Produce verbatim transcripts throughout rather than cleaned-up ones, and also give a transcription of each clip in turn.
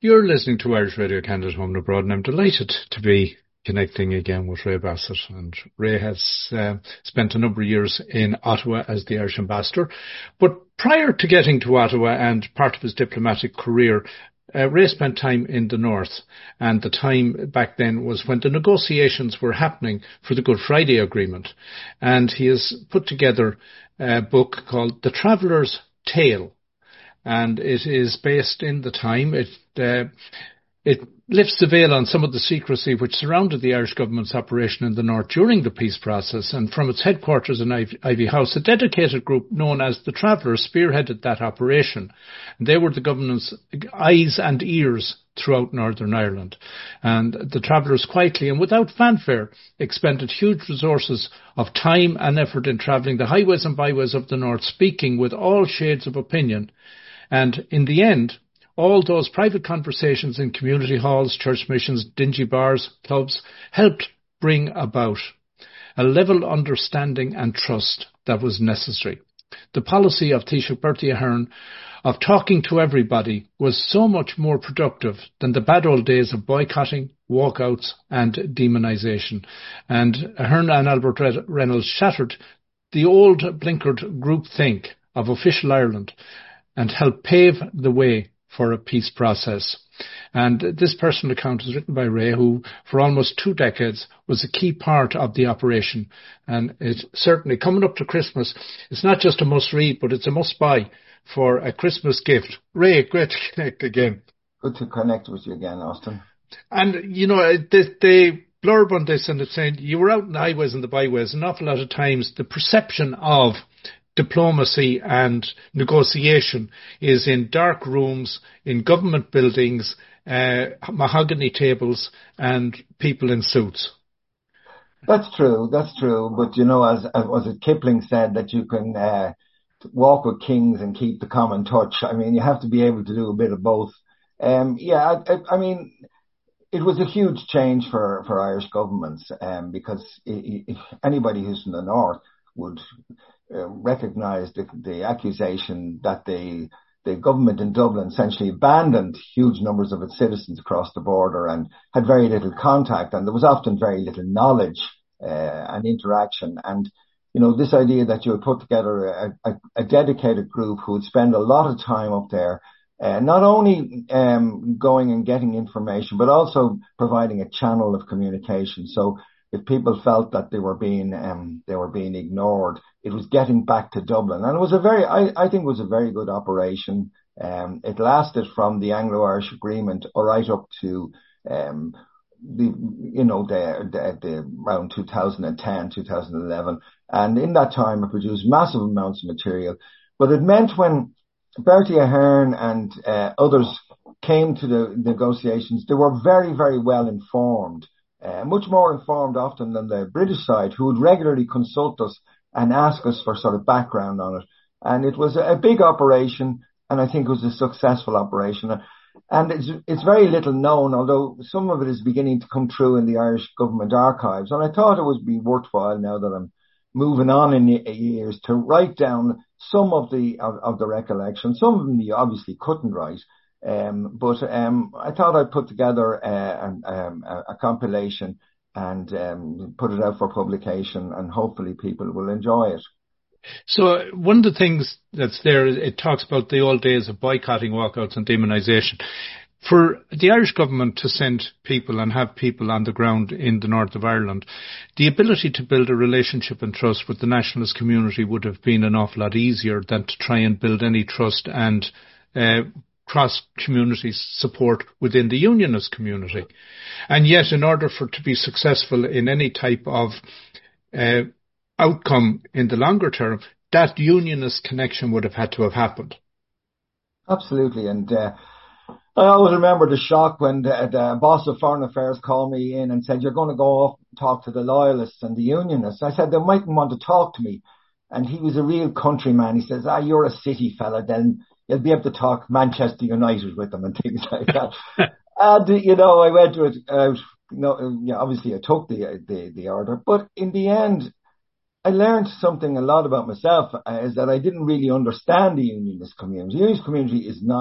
You're listening to Irish Radio Canada Home and Abroad, and I'm delighted to be connecting again with Ray Bassett. And Ray has uh, spent a number of years in Ottawa as the Irish ambassador. But prior to getting to Ottawa and part of his diplomatic career, uh, Ray spent time in the North. And the time back then was when the negotiations were happening for the Good Friday Agreement. And he has put together a book called The Traveller's Tale. And it is based in the time. It uh, it lifts the veil on some of the secrecy which surrounded the Irish government's operation in the North during the peace process. And from its headquarters in Ivy House, a dedicated group known as the Travellers spearheaded that operation. And they were the government's eyes and ears throughout Northern Ireland. And the Travellers quietly and without fanfare expended huge resources of time and effort in travelling the highways and byways of the North, speaking with all shades of opinion. And in the end, all those private conversations in community halls, church missions, dingy bars, clubs, helped bring about a level understanding and trust that was necessary. The policy of Taoiseach Bertie Ahern of talking to everybody was so much more productive than the bad old days of boycotting, walkouts and demonisation. And Ahern and Albert Reynolds shattered the old blinkered groupthink of official Ireland and help pave the way for a peace process. And this personal account is written by Ray, who for almost two decades was a key part of the operation. And it's certainly coming up to Christmas. It's not just a must read, but it's a must buy for a Christmas gift. Ray, great to connect again. Good to connect with you again, Austin. And, you know, they, they blurb on this and it's saying you were out in the highways and the byways. An awful lot of times the perception of diplomacy and negotiation is in dark rooms, in government buildings, uh, mahogany tables and people in suits. That's true, that's true. But, you know, as, as was it Kipling said, that you can uh, walk with kings and keep the common touch. I mean, you have to be able to do a bit of both. Um, yeah, I, I, I mean, it was a huge change for, for Irish governments um, because if anybody who's in the North would Uh, recognised the, the accusation that the the government in Dublin essentially abandoned huge numbers of its citizens across the border and had very little contact, and there was often very little knowledge uh, and interaction. And you know, this idea that you would put together a, a, a dedicated group who would spend a lot of time up there, uh, not only um, going and getting information, but also providing a channel of communication. So if people felt that they were being um, they were being ignored, it was getting back to Dublin, and it was a very I, I think it was a very good operation. Um, it lasted from the Anglo-Irish Agreement right up to um, the you know the, the, the around two thousand ten, two thousand eleven, and in that time it produced massive amounts of material. But it meant when Bertie Ahern and uh, others came to the negotiations, they were very very well informed. Uh, much more informed often than the British side, who would regularly consult us and ask us for sort of background on it. And it was a big operation, and I think it was a successful operation. And it's, it's very little known, although some of it is beginning to come true in the Irish government archives. And I thought it would be worthwhile, now that I'm moving on in years, to write down some of the of, of the recollections. Some of them you obviously couldn't write. Um, but um, I thought I'd put together uh, um, a, a compilation and um, put it out for publication, and hopefully people will enjoy it. So one of the things that's there, it talks about the old days of boycotting, walkouts and demonisation. For the Irish government to send people and have people on the ground in the north of Ireland, the ability to build a relationship and trust with the nationalist community would have been an awful lot easier than to try and build any trust and uh, cross-community support within the unionist community. And yet, in order for it to be successful in any type of uh, outcome in the longer term, that unionist connection would have had to have happened. Absolutely. And uh, I always remember the shock when the, the boss of Foreign Affairs called me in and said, "You're going to go off and talk to the loyalists and the unionists." I said, "They mightn't want to talk to me." And he was a real countryman. He says, "Ah, you're a city fella, then you'll be able to talk Manchester United with them," and things like that. And, you know, I went to it out. You know, yeah, obviously I took the, the, the order, but in the end, I learned something a lot about myself, uh, is that I didn't really understand the unionist community. The unionist community is not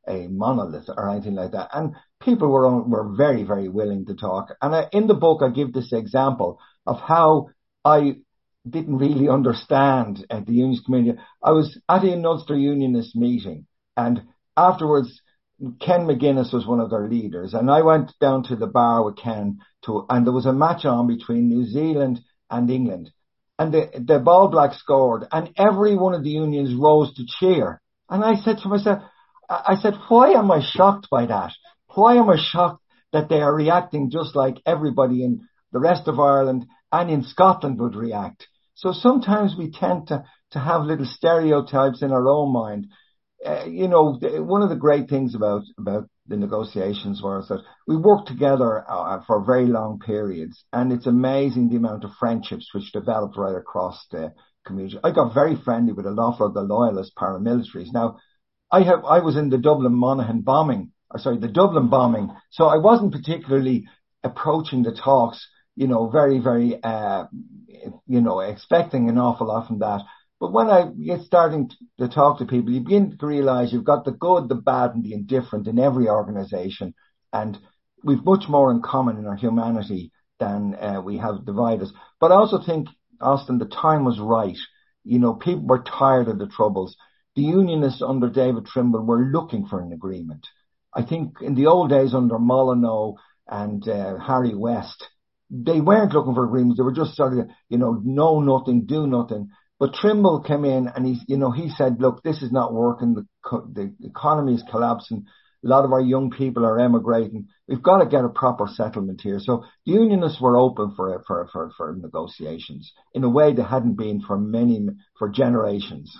a monolith or anything like that. And people were were very, very willing to talk. And I, in the book, I give this example of how I didn't really understand uh, the unionist community. I was at a Ulster Unionist meeting, and afterwards, Ken McGuinness was one of their leaders, and I went down to the bar with Ken to, and there was a match on between New Zealand and England, and the the Ball Blacks scored, and every one of the unions rose to cheer. And I said to myself, I said, why am I shocked by that? Why am I shocked that they are reacting just like everybody in the rest of Ireland and in Scotland would react? So sometimes we tend to to have little stereotypes in our own mind. Uh, you know, one of the great things about, about the negotiations was that we worked together uh, for very long periods, and it's amazing the amount of friendships which developed right across the community. I got very friendly with a lot of the loyalist paramilitaries. Now, I have I was in the Dublin Monaghan bombing, or sorry, the Dublin bombing, so I wasn't particularly approaching the talks, you know, very, very, uh, you know, expecting an awful lot from that. But when I get starting to talk to people, you begin to realize you've got the good, the bad, and the indifferent in every organization. And we've much more in common in our humanity than uh, we have divided us. But I also think, Austin, the time was right. You know, people were tired of the troubles. The unionists under David Trimble were looking for an agreement. I think in the old days under Molyneux and uh, Harry West, they weren't looking for agreements. They were just sort of, you know, know nothing, do nothing. But Trimble came in and he's, you know, he said, look, this is not working. The, the economy is collapsing. A lot of our young people are emigrating. We've got to get a proper settlement here. So the unionists were open for, for, for, for negotiations in a way they hadn't been for many, for generations.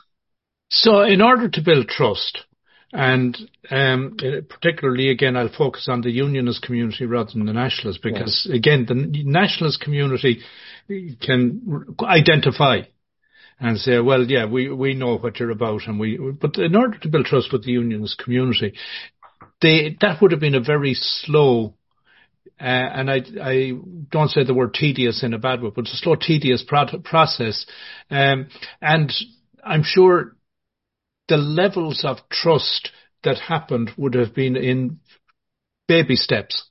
So in order to build trust, and um, particularly, again, I'll focus on the unionist community rather than the nationalist, because, yeah. again, the nationalist community can identify and say, well, yeah, we, we know what you're about. and we. But in order to build trust with the unionist community, they, that would have been a very slow, uh, and I, I don't say the word tedious in a bad way, but it's a slow, tedious pro- process. Um, and I'm sure the levels of trust that happened would have been in baby steps.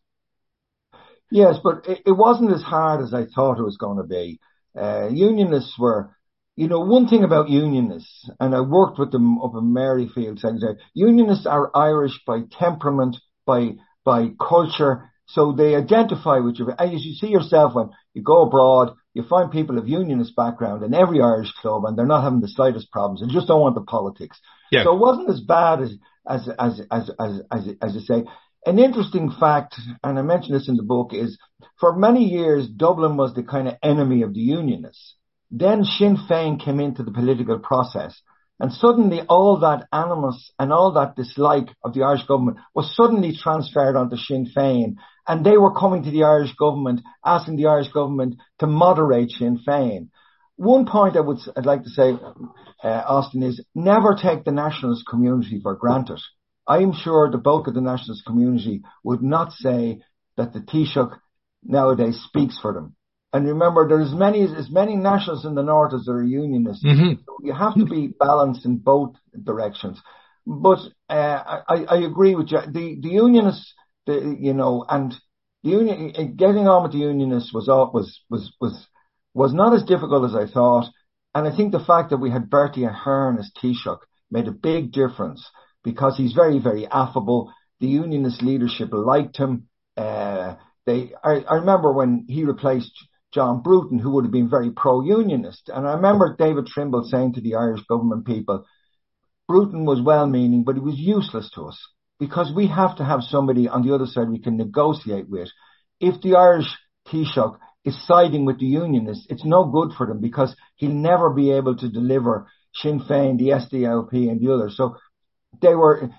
Yes, but it, it wasn't as hard as I thought it was going to be. Uh, unionists were, you know, one thing about unionists, and I worked with them up in Maryfield, Secretary, unionists are Irish by temperament, by by culture, so they identify with you. As you see yourself when you go abroad, you find people of unionist background in every Irish club, and they're not having the slightest problems, and just don't want the politics. Yeah. So it wasn't as bad as as as as as as, as you say. An interesting fact, and I mentioned this in the book, is for many years Dublin was the kind of enemy of the unionists. Then Sinn Féin came into the political process, and suddenly all that animus and all that dislike of the Irish government was suddenly transferred onto Sinn Féin, and they were coming to the Irish government, asking the Irish government to moderate Sinn Féin. One point I would, I'd like to say, uh, Austin, is never take the nationalist community for granted. I am sure the bulk of the nationalist community would not say that the Taoiseach nowadays speaks for them. And remember, there's many, as many nationalists in the north as there are unionists. Mm-hmm. So you have to be balanced in both directions. But uh, I, I agree with you. The, the unionists, the, you know, and the union, getting on with the unionists was was was was was not as difficult as I thought. And I think the fact that we had Bertie Ahern as Taoiseach made a big difference, because he's very, very affable. The unionist leadership liked him. Uh, they, I, I remember when he replaced John Bruton, who would have been very pro-unionist. And I remember David Trimble saying to the Irish government people, Bruton was well-meaning, but he was useless to us, because we have to have somebody on the other side we can negotiate with. If the Irish Taoiseach is siding with the unionists, it's no good for them, because he'll never be able to deliver Sinn Féin, the S D L P and the others. So they were,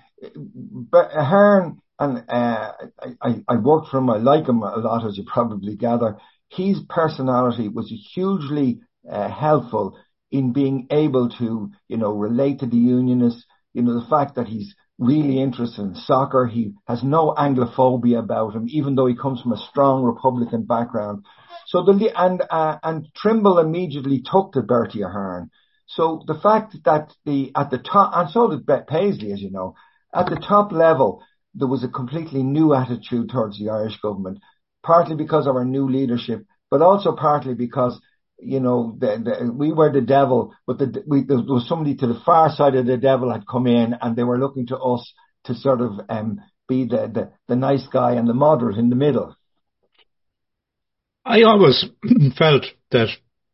Ahern, and uh, I, I worked for him, I like him a lot, as you probably gather. His personality was hugely uh, helpful in being able to, you know, relate to the unionists. You know, the fact that he's really interested in soccer, he has no Anglophobia about him, even though he comes from a strong Republican background. So the and uh, and Trimble immediately took to Bertie Ahern. So the fact that the at the top, and so did Bet Paisley, as you know, at the top level, there was a completely new attitude towards the Irish government, partly because of our new leadership, but also partly because, you know, the, the, we were the devil, but the, we, there was somebody to the far side of the devil had come in, and they were looking to us to sort of um, be the, the, the nice guy and the moderate in the middle. I always felt that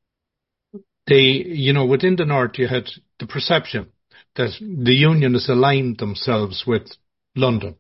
they, you know, within the North, you had the perception that the Unionists aligned themselves with London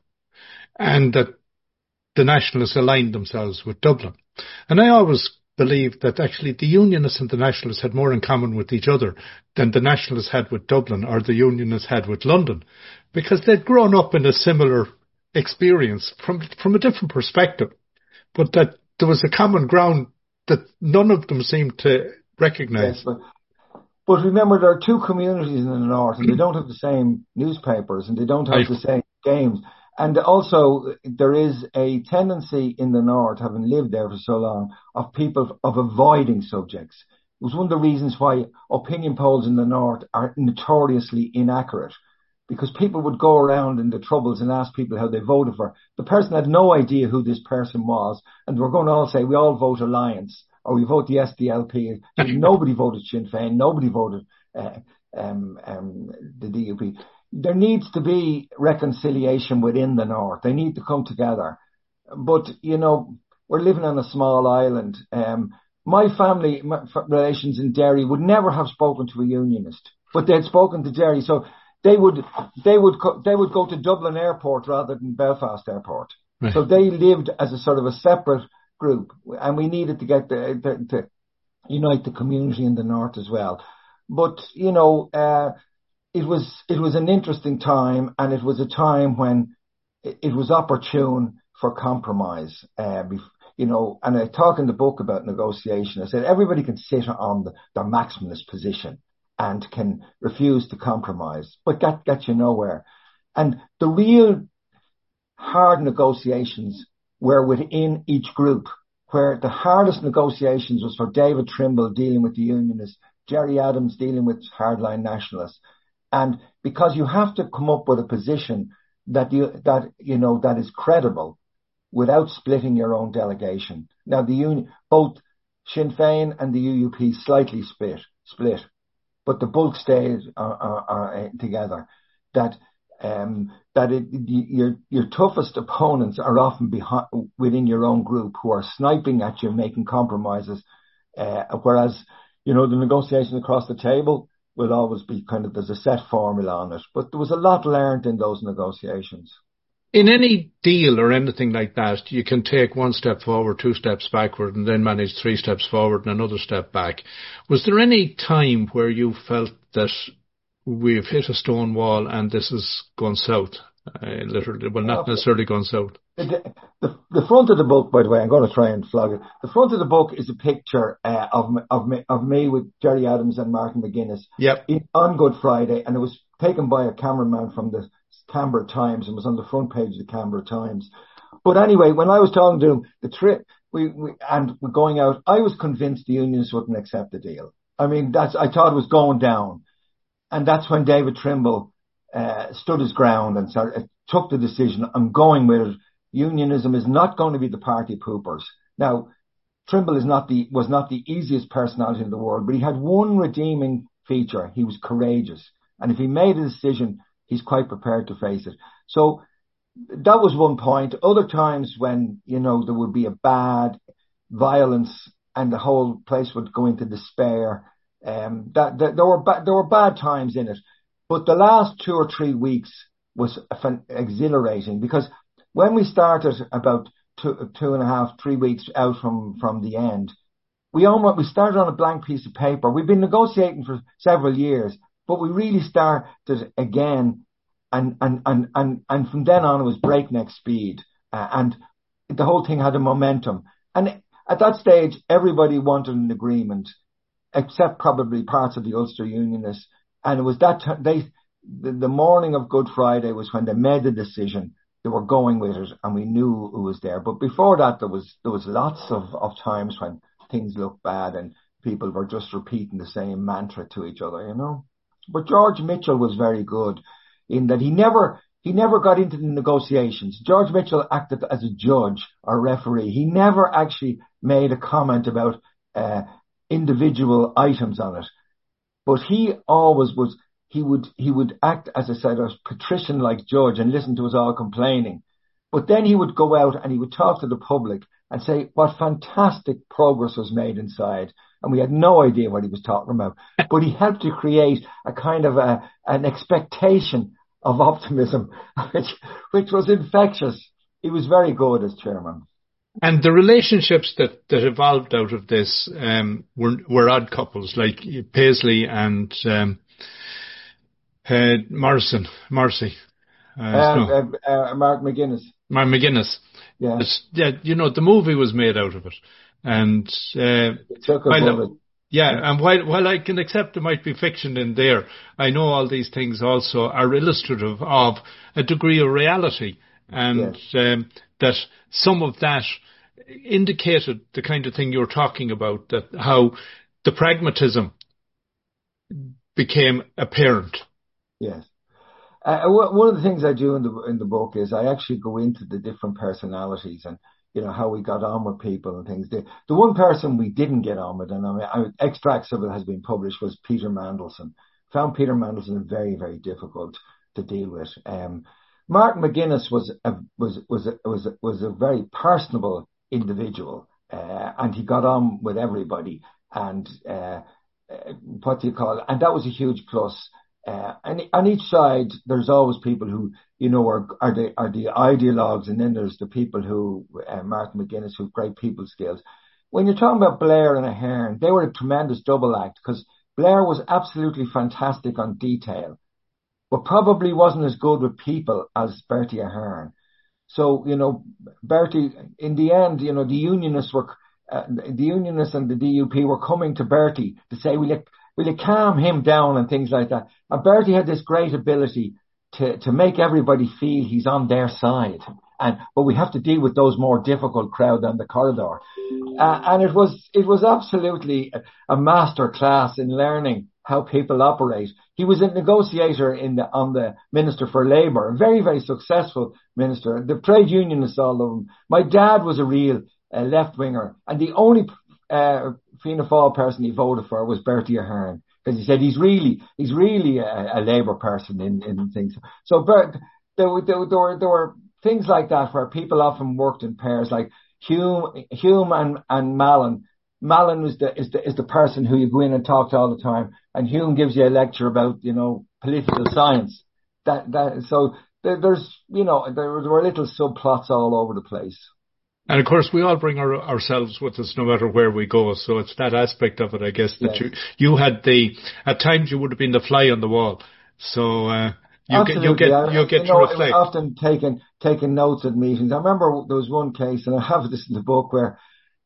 and that the Nationalists aligned themselves with Dublin. And I always believed that actually the Unionists and the Nationalists had more in common with each other than the Nationalists had with Dublin or the Unionists had with London, because they'd grown up in a similar experience from, from a different perspective, but that there was a common ground that none of them seemed to recognise. Yes, but, but remember, there are two communities in the North, and they don't have the same newspapers, and they don't have I... the same games. And also, there is a tendency in the North, having lived there for so long, of people of avoiding subjects. It was one of the reasons why opinion polls in the North are notoriously inaccurate, because people would go around in the Troubles and ask people how they voted for. The person had no idea who this person was, and we're going to all say, we all vote Alliance, or we vote the S D L P. Nobody voted Sinn Féin, nobody voted uh, um, um, the D U P. There needs to be reconciliation within the North. They need to come together. But, you know, we're living on a small island. Um, my family my relations in Derry would never have spoken to a unionist, but they'd spoken to Derry. So they would, they would, co- they would go to Dublin Airport rather than Belfast Airport. Right. So they lived as a sort of a separate group, and we needed to get the, the, to unite the community in the North as well. But, you know, uh, It was it was an interesting time, and it was a time when it, it was opportune for compromise. Uh, you know, and I talk in the book about negotiation. I said everybody can sit on the, their maximalist position and can refuse to compromise, but that gets you nowhere. And the real hard negotiations were within each group, where the hardest negotiations was for David Trimble dealing with the Unionists, Gerry Adams dealing with hardline nationalists. And because you have to come up with a position that you, that, you know, that is credible without splitting your own delegation. Now, the union, both Sinn Féin and the U U P slightly split, split, but the bulk stayed uh, uh, uh, together. That, um, that it, your, your toughest opponents are often behind, within your own group, who are sniping at you, making compromises. Uh, whereas, you know, the negotiation across the table will always be kind of, there's a set formula on it. But there was a lot learned in those negotiations. In any deal or anything like that, you can take one step forward, two steps backward, and then manage three steps forward and another step back. Was there any time where you felt that we've hit a stone wall and this is gone south? Uh, literally, well, not necessarily gone south. The, the, the front of the book, by the way, I'm going to try and flog it. The front of the book is a picture uh, of of me, of me with Gerry Adams and Martin McGuinness. Yep. In, on Good Friday, and it was taken by a cameraman from the Canberra Times and was on the front page of the Canberra Times. But anyway, when I was talking to him, the trip we, we and we're going out, I was convinced the unions wouldn't accept the deal. I mean, that's I thought it was going down, and that's when David Trimble uh, stood his ground and started, took the decision. I'm going with it. Unionism is not going to be the party poopers. Now, Trimble is not the, was not the easiest personality in the world, but he had one redeeming feature. He was courageous. And if he made a decision, he's quite prepared to face it. So that was one point. Other times when, you know, there would be a bad violence and the whole place would go into despair. Um, that, that there were, ba- there were bad times in it, but the last two or three weeks was exhilarating, because when we started about two, two and a half, three weeks out from, from the end, we almost, we started on a blank piece of paper. We've been negotiating for several years, but we really started again. And, and, and, and, and from then on, it was breakneck speed. Uh, and the whole thing had a momentum. And at that stage, everybody wanted an agreement, except probably parts of the Ulster Unionists. And it was that t- they, the, the morning of Good Friday was when they made the decision. They were going with it, and we knew it was there. But before that, there was there was lots of, of times when things looked bad and people were just repeating the same mantra to each other, you know. But George Mitchell was very good in that he never he never got into the negotiations. George Mitchell acted as a judge or referee. He never actually made a comment about uh, individual items on it. But he always was, he would, he would act, as I said, a patrician-like judge and listen to us all complaining. But then he would go out and he would talk to the public and say what fantastic progress was made inside. And we had no idea what he was talking about. But he helped to create a kind of a, an expectation of optimism, which, which was infectious. He was very good as chairman. And the relationships that, that evolved out of this um, were, were odd couples, like Paisley and um, uh, Morrison, Morrissey. Uh, uh, no. uh, uh, Mark McGuinness. Mark McGuinness. Yeah. yeah. You know, the movie was made out of it. And uh, took a while, bullet. Yeah, yeah, and while while I can accept there might be fiction in there, I know all these things also are illustrative of a degree of reality, and yes. um, that some of that indicated the kind of thing you're talking about, that how the pragmatism became apparent. Yes. Uh, one of the things I do in the in the book is I actually go into the different personalities and, you know, how we got on with people and things. The, the one person we didn't get on with, and I mean, I, extracts of it has been published, was Peter Mandelson. Found Peter Mandelson very, very difficult to deal with. Um, Mark McGuinness was a, was was a, was a, was a very personable individual, uh, and he got on with everybody. And uh, uh, what do you call it? And that was a huge plus. Uh, and on each side, there's always people who, you know, are, are the, are the ideologues. And then there's the people who, uh, Mark McGuinness, who have great people skills. When you're talking about Blair and Ahern, they were a tremendous double act, because Blair was absolutely fantastic on detail, but probably wasn't as good with people as Bertie Ahern. So, you know, Bertie, in the end, you know, the unionists were, uh, the unionists and the D U P were coming to Bertie to say, will you, will you calm him down and things like that. And Bertie had this great ability to, to make everybody feel he's on their side. And, but we have to deal with those more difficult crowd on the corridor. Uh, and it was, it was absolutely a, a master class in learning how people operate. He was a negotiator in the, on the Minister for Labour, a very, very successful minister. The trade unionists, all of them. My dad was a real uh, left winger, and the only uh, Fianna Fáil person he voted for was Bertie Ahern, because he said he's really, he's really a, a Labour person in, in things. So Bert, there, there, there were, there were things like that where people often worked in pairs, like Hume, Hume and, and Mallon. Mallon is the, is the, is the person who you go in and talk to all the time, and Hume gives you a lecture about, you know, political science. That, that, so there, there's, you know, there, there were little subplots all over the place. And of course, we all bring our, ourselves with us no matter where we go. So it's that aspect of it, I guess, that yes. you, you had the, at times you would have been the fly on the wall. So, uh, you Absolutely. get, you get, you get you know, to reflect. Often taking, taking notes at meetings. I remember there was one case, and I have this in the book, where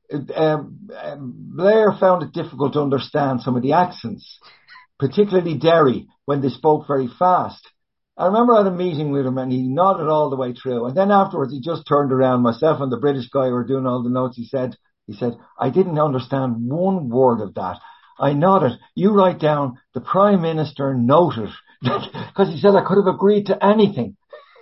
um, um, Blair found it difficult to understand some of the accents, particularly Derry, when they spoke very fast. I remember I had a meeting with him and he nodded all the way through. And then afterwards he just turned around, myself and the British guy were doing all the notes. He said, he said, I didn't understand one word of that. I nodded. You write down the Prime Minister noted, because he said I could have agreed to anything.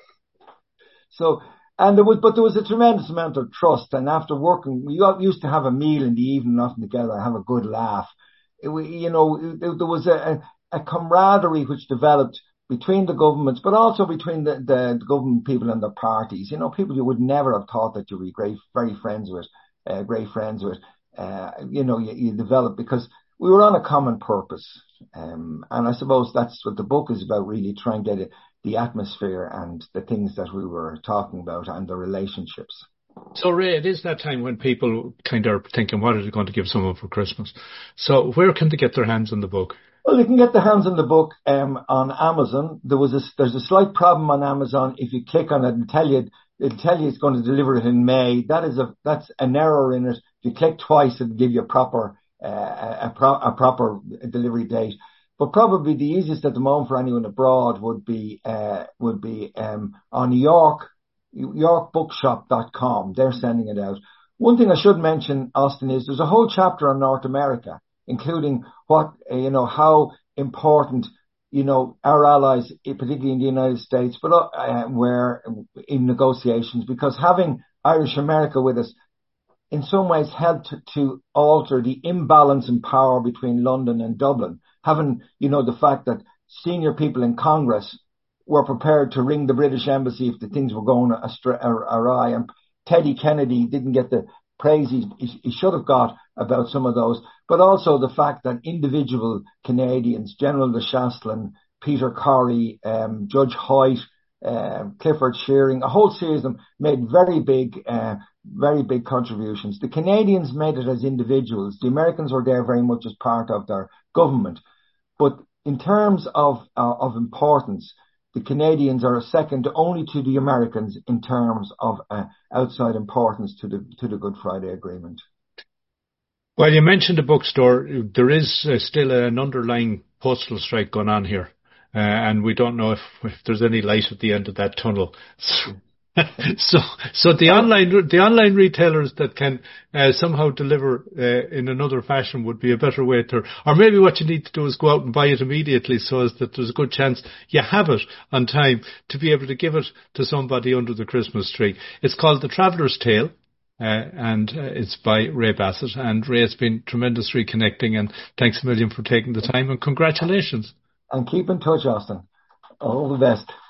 So, and there was, but there was a tremendous amount of trust. And after working, we used to have a meal in the evening, often together, have a good laugh. It, you know, there was a, a camaraderie which developed between the governments, but also between the, the, the government people and the parties. You know, people you would never have thought that you were great, very friends with, uh, great friends with, uh, you know, you, you develop because we were on a common purpose. Um, and I suppose that's what the book is about, really trying to get it, the atmosphere and the things that we were talking about and the relationships. So, Ray, it is that time when people kind of are thinking, what are they going to give someone for Christmas? So where can they get their hands on the book? Well, you can get the hands on the book um, on Amazon. There was a, there's a slight problem on Amazon. If you click on it and tell you, it'll tell you it's going to deliver it in May. That is a, that's an error in it. If you click twice, it'll give you a proper, uh, a, pro, a proper delivery date. But probably the easiest at the moment for anyone abroad would be, uh, would be, um, on York, york bookshop dot com. They're sending it out. One thing I should mention, Austin, is there's a whole chapter on North America, including what, uh, you know, how important you know, our allies, particularly in the United States, but uh, were in negotiations, because having Irish America with us in some ways helped to, to alter the imbalance in power between London and Dublin. Having, you know, the fact that senior people in Congress were prepared to ring the British embassy if the things were going awry, and Teddy Kennedy didn't get the praise he, he should have got about some of those, but also the fact that individual Canadians, General de Chastelain, Peter Corrie, um, Judge Hoyt, uh, Clifford Shearing, a whole series of them made very big, uh, very big contributions. The Canadians made it as individuals. The Americans were there very much as part of their government. But in terms of, uh, of importance, the Canadians are second only to the Americans in terms of uh, outside importance to the to the Good Friday Agreement. Well, you mentioned the bookstore. There is uh, still an underlying postal strike going on here, uh, and we don't know if, if there's any light at the end of that tunnel. So, so, so the online the online retailers that can uh, somehow deliver uh, in another fashion would be a better way to, or maybe what you need to do is go out and buy it immediately, so as that there's a good chance you have it on time to be able to give it to somebody under the Christmas tree. It's called The Traveller's Tale. Uh, and uh, it's by Ray Bassett, and Ray, it's been tremendous reconnecting, and thanks a million for taking the time, and congratulations. And keep in touch, Austin. All the best.